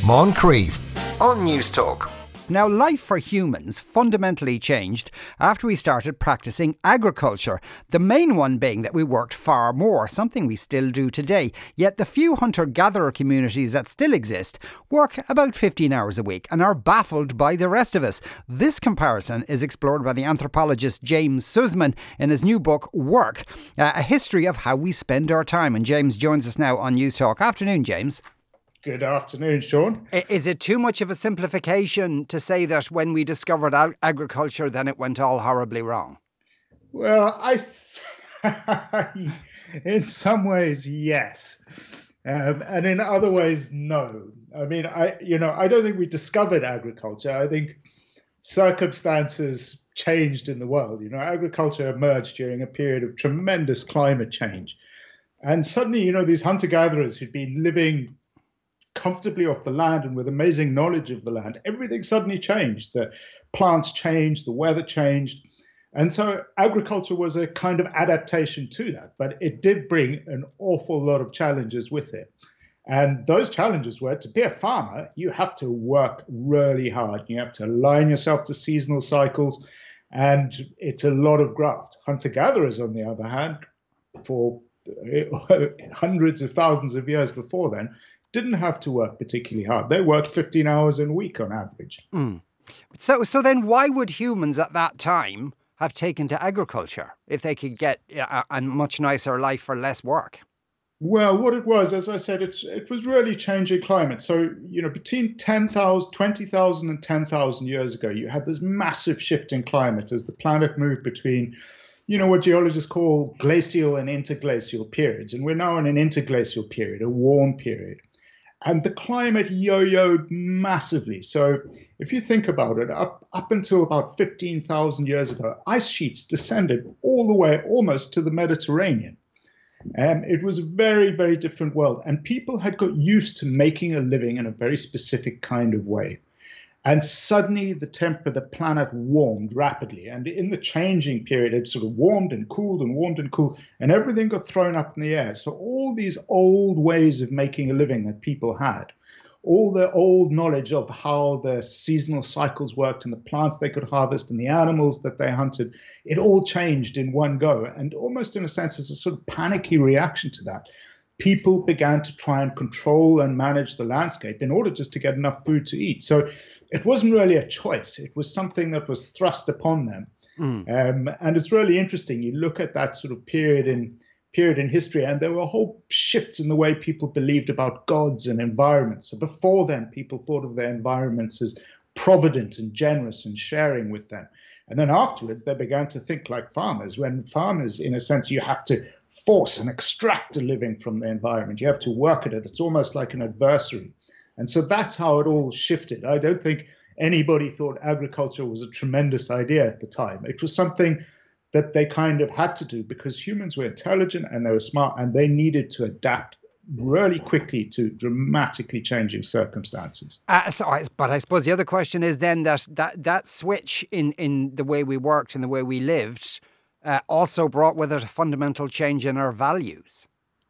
Moncrief on News Talk. Now, life for humans fundamentally changed after we started practicing agriculture. The main one being that we worked far more, something we still do today. Yet the few hunter-gatherer communities that still exist work about 15 hours a week and are baffled by the rest of us. This comparison is explored by the anthropologist James Sussman in his new book, Work, a history of how we spend our time. And James joins us now on News Talk. Afternoon, James. Good afternoon, Sean. Is it too much of a simplification to say that when we discovered agriculture, then it went all horribly wrong? Well, in some ways, yes. And in other ways, no. I mean, I don't think we discovered agriculture. I think circumstances changed in the world. Agriculture emerged during a period of tremendous climate change. And suddenly, these hunter-gatherers who'd been living comfortably off the land and with amazing knowledge of the land, everything suddenly changed. The plants changed, the weather changed. And so agriculture was a kind of adaptation to that, but it did bring an awful lot of challenges with it. And those challenges were, to be a farmer, you have to work really hard. You have to align yourself to seasonal cycles, and it's a lot of graft. Hunter-gatherers, on the other hand, for hundreds of thousands of years before then, didn't have to work particularly hard. They worked 15 hours a week on average. So then why would humans at that time have taken to agriculture if they could get a much nicer life for less work? Well, what it was, as I said, it was really changing climate. So, between 20,000 and 10,000 years ago, you had this massive shift in climate as the planet moved between what geologists call glacial and interglacial periods. And we're now in an interglacial period, a warm period. And the climate yo-yoed massively. So if you think about it, up until about 15,000 years ago, ice sheets descended all the way almost to the Mediterranean. It was a very, very different world. And people had got used to making a living in a very specific kind of way. And suddenly the planet warmed rapidly. And in the changing period, it sort of warmed and cooled and warmed and cooled, and everything got thrown up in the air. So all these old ways of making a living that people had, all the old knowledge of how the seasonal cycles worked and the plants they could harvest and the animals that they hunted, it all changed in one go. And almost in a sense, as a sort of panicky reaction to that, people began to try and control and manage the landscape in order just to get enough food to eat. So it wasn't really a choice. It was something that was thrust upon them. And it's really interesting. You look at that sort of period in history, and there were whole shifts in the way people believed about gods and environments. So before then, people thought of their environments as provident and generous and sharing with them. And then afterwards, they began to think like farmers. When farmers, in a sense, you have to force and extract a living from the environment. You have to work at it. It's almost like an adversary. And so that's how it all shifted. I don't think anybody thought agriculture was a tremendous idea at the time. It was something that they kind of had to do because humans were intelligent and they were smart and they needed to adapt really quickly to dramatically changing circumstances. But I suppose the other question is then that switch in the way we worked and the way we lived also brought with it a fundamental change in our values.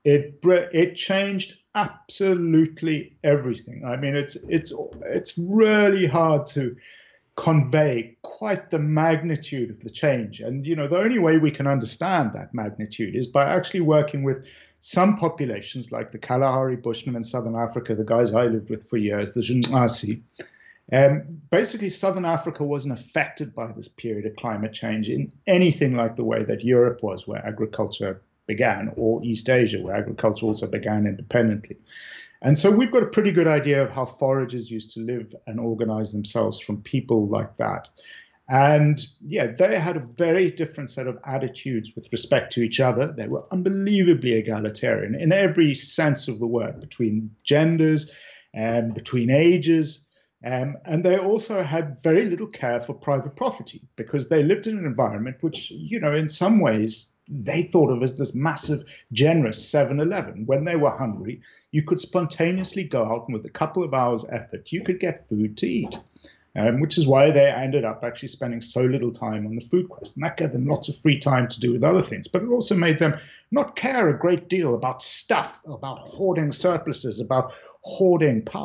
It changed absolutely everything. I mean, it's really hard to convey quite the magnitude of the change. And, the only way we can understand that magnitude is by actually working with some populations like the Kalahari Bushmen in Southern Africa, the guys I lived with for years, the Zunasi. Basically, Southern Africa wasn't affected by this period of climate change in anything like the way that Europe was, where agriculture began, or East Asia, where agriculture also began independently. And so we've got a pretty good idea of how foragers used to live and organize themselves from people like that. And they had a very different set of attitudes with respect to each other. They were unbelievably egalitarian in every sense of the word, between genders and between ages. And they also had very little care for private property because they lived in an environment which, in some ways, they thought of as this massive, generous 7-Eleven. When they were hungry, you could spontaneously go out and with a couple of hours' effort, you could get food to eat, which is why they ended up actually spending so little time on the food quest. And that gave them lots of free time to do with other things. But it also made them not care a great deal about stuff, about hoarding surpluses, about hoarding power.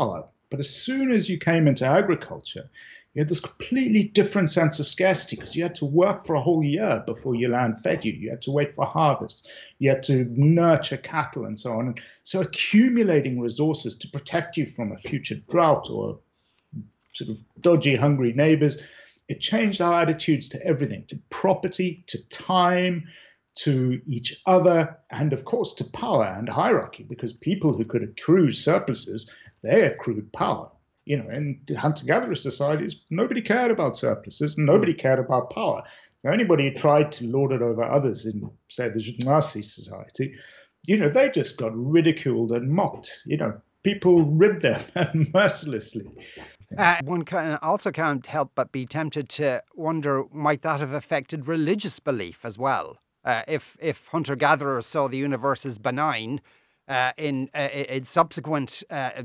But as soon as you came into agriculture, you had this completely different sense of scarcity because you had to work for a whole year before your land fed you. You had to wait for harvest. You had to nurture cattle and so on. And so accumulating resources to protect you from a future drought or sort of dodgy, hungry neighbors, it changed our attitudes to everything, to property, to time, to each other, and of course to power and hierarchy, because people who could accrue surpluses, they accrued power. In hunter-gatherer societies, nobody cared about surpluses and nobody cared about power. So anybody who tried to lord it over others in, say, the Nazi society, they just got ridiculed and mocked. People ribbed them mercilessly. One also can't help but be tempted to wonder, might that have affected religious belief as well? If hunter-gatherers saw the universe as benign, in subsequent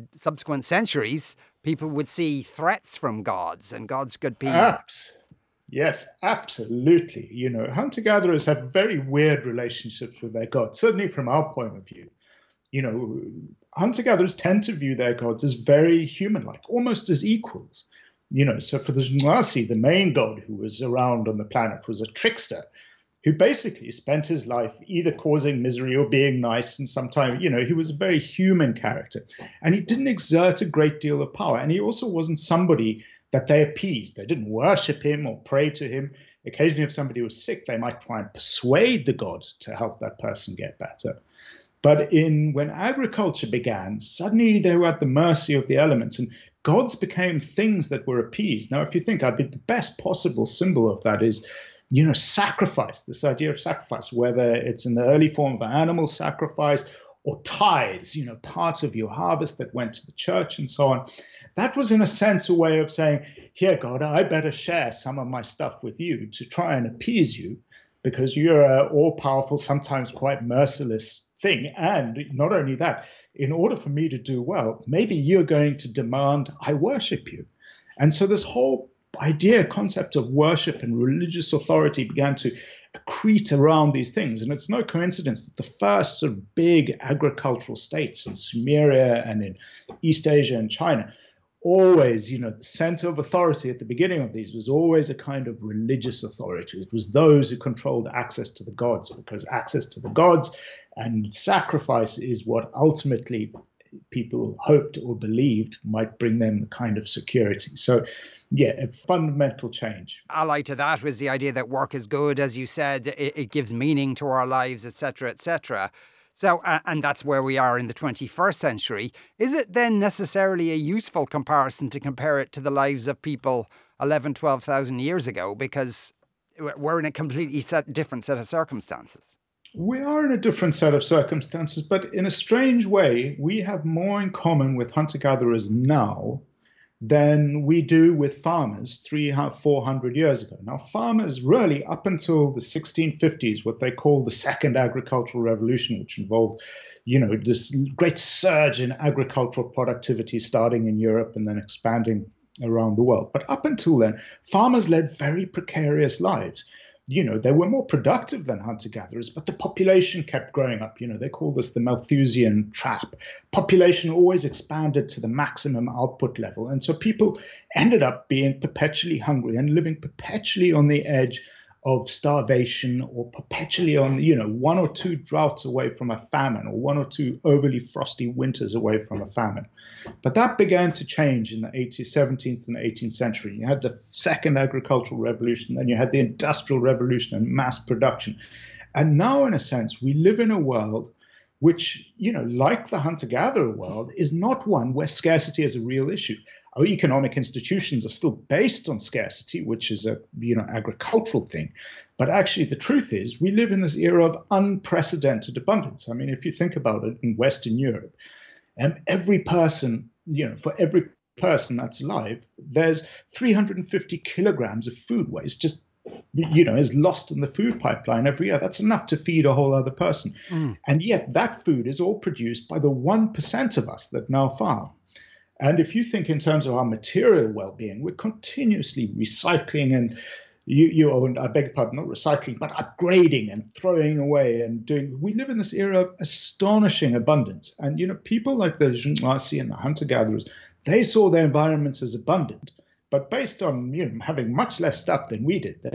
centuries, people would see threats from gods, and gods could be... Yes, absolutely. Hunter-gatherers have very weird relationships with their gods, certainly from our point of view. Hunter-gatherers tend to view their gods as very human-like, almost as equals. So for the Zunasi, the main god who was around on the planet was a trickster who basically spent his life either causing misery or being nice. And sometimes, he was a very human character. And he didn't exert a great deal of power. And he also wasn't somebody that they appeased. They didn't worship him or pray to him. Occasionally, if somebody was sick, they might try and persuade the god to help that person get better. But when agriculture began, suddenly they were at the mercy of the elements, and gods became things that were appeased. Now, if you think, the best possible symbol of that is, sacrifice, this idea of sacrifice, whether it's in the early form of an animal sacrifice or tithes, parts of your harvest that went to the church and so on. That was, in a sense, a way of saying, here, God, I better share some of my stuff with you to try and appease you, because you're an all-powerful, sometimes quite merciless thing. And not only that, in order for me to do well, maybe you're going to demand I worship you. And so this whole concept of worship and religious authority began to accrete around these things. And it's no coincidence that the first sort of big agricultural states in Sumeria and in East Asia and China, always, the center of authority at the beginning of these was always a kind of religious authority. It was those who controlled access to the gods, because access to the gods and sacrifice is what ultimately people hoped or believed might bring them the kind of security. So, a fundamental change. Allied to that was the idea that work is good, as you said, it gives meaning to our lives, etc., etc. So, and that's where we are in the 21st century. Is it then necessarily a useful comparison to compare it to the lives of people 11, 12,000 years ago? Because we're in a completely different set of circumstances. We are in a different set of circumstances, but in a strange way, we have more in common with hunter-gatherers now than we do with farmers 300-400 years ago. Now, farmers really, up until the 1650s, what they call the Second Agricultural Revolution, which involved, this great surge in agricultural productivity starting in Europe and then expanding around the world. But up until then, farmers led very precarious lives. They were more productive than hunter-gatherers, but the population kept growing up. They call this the Malthusian trap. Population always expanded to the maximum output level. And so people ended up being perpetually hungry and living perpetually on the edge of starvation, or perpetually on, one or two droughts away from a famine, or one or two overly frosty winters away from a famine. But that began to change in the 17th and 18th century. You had the Second Agricultural Revolution, then you had the Industrial Revolution and mass production. And now, in a sense, we live in a world which, like the hunter-gatherer world, is not one where scarcity is a real issue. Our economic institutions are still based on scarcity, which is a agricultural thing. But actually, the truth is, we live in this era of unprecedented abundance. I mean, if you think about it, in Western Europe, every person, for every person that's alive, there's 350 kilograms of food waste just is lost in the food pipeline every year. That's enough to feed a whole other person. And yet that food is all produced by the 1% of us that now farm. And if you think in terms of our material well-being, we're continuously recycling and I beg your pardon, not recycling, but upgrading and throwing away and doing. We live in this era of astonishing abundance. And, people like the Zunwasi and the hunter-gatherers, they saw their environments as abundant, but based on having much less stuff than we did.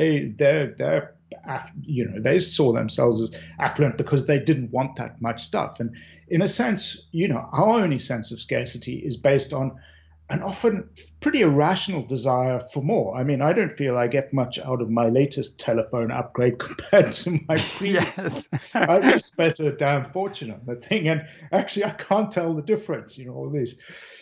They saw themselves as affluent because they didn't want that much stuff. And in a sense, our only sense of scarcity is based on an often pretty irrational desire for more. I mean, I don't feel I get much out of my latest telephone upgrade compared to my previous one. I just spent a damn fortune on the thing, and actually I can't tell the difference, all these.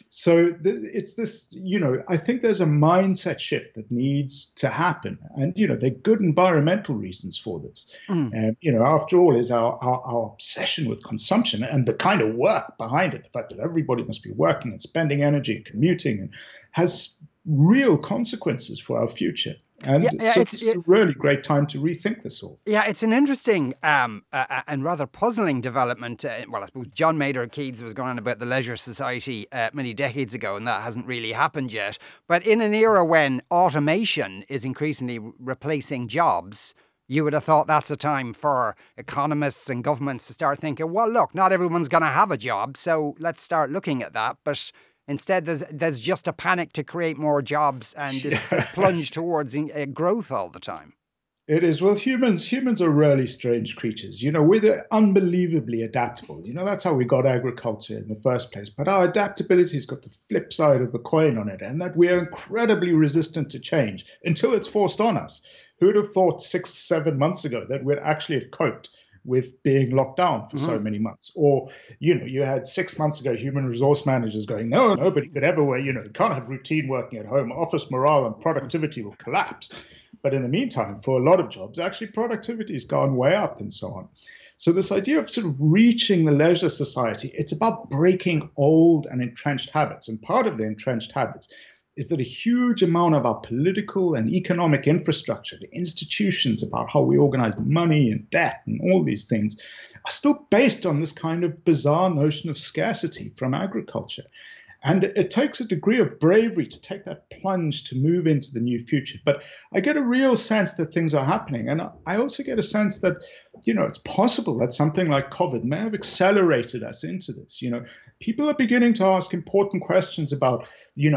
So it's this, I think there's a mindset shift that needs to happen. And, there are good environmental reasons for this. And, after all, is our obsession with consumption and the kind of work behind it, the fact that everybody must be working and spending energy and commuting, and has real consequences for our future. And so it's a really great time to rethink this all. Yeah, it's an interesting and rather puzzling development. Well, I suppose John Maynard Keynes was going on about the Leisure Society many decades ago, and that hasn't really happened yet. But in an era when automation is increasingly replacing jobs, you would have thought that's a time for economists and governments to start thinking, well, look, not everyone's going to have a job, so let's start looking at that. But instead, there's just a panic to create more jobs and this plunge towards growth all the time. It is. Well, humans are really strange creatures. We're unbelievably adaptable. That's how we got agriculture in the first place. But our adaptability's got the flip side of the coin on it, and that we are incredibly resistant to change until it's forced on us. Who would have thought 6-7 months ago that we'd actually have coped with being locked down for so many months? Or, you had 6 months ago human resource managers going, no, nobody could ever you can't have routine working at home. Office morale and productivity will collapse. But in the meantime, for a lot of jobs, actually productivity has gone way up and so on. So this idea of sort of reaching the leisure society, it's about breaking old and entrenched habits. And part of the entrenched habits is that a huge amount of our political and economic infrastructure, the institutions about how we organize money and debt and all these things, are still based on this kind of bizarre notion of scarcity from agriculture. And it takes a degree of bravery to take that plunge to move into the new future. But I get a real sense that things are happening. And I also get a sense that, it's possible that something like COVID may have accelerated us into this. People are beginning to ask important questions about,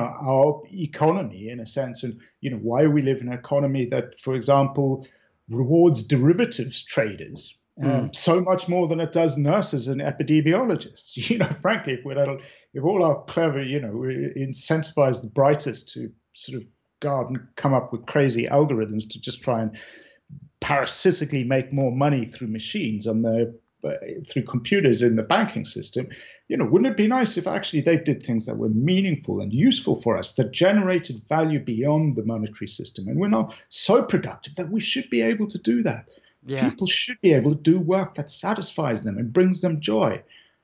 our economy in a sense, and, why we live in an economy that, for example, rewards derivatives traders. So much more than it does nurses and epidemiologists. Frankly, if all our clever, we incentivize the brightest to sort of guard and come up with crazy algorithms to just try and parasitically make more money through machines through computers in the banking system, wouldn't it be nice if actually they did things that were meaningful and useful for us, that generated value beyond the monetary system? And we're now so productive that we should be able to do that. Yeah. People should be able to do work that satisfies them and brings them joy.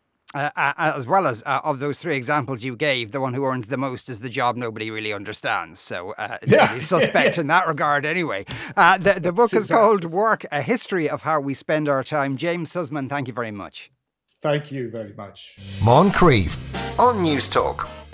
As well as of those three examples you gave, the one who earns the most is the job nobody really understands. So it's really suspect in that regard anyway. The book is called Work, A History of How We Spend Our Time. James Sussman, thank you very much. Thank you very much. Moncrief on News Talk.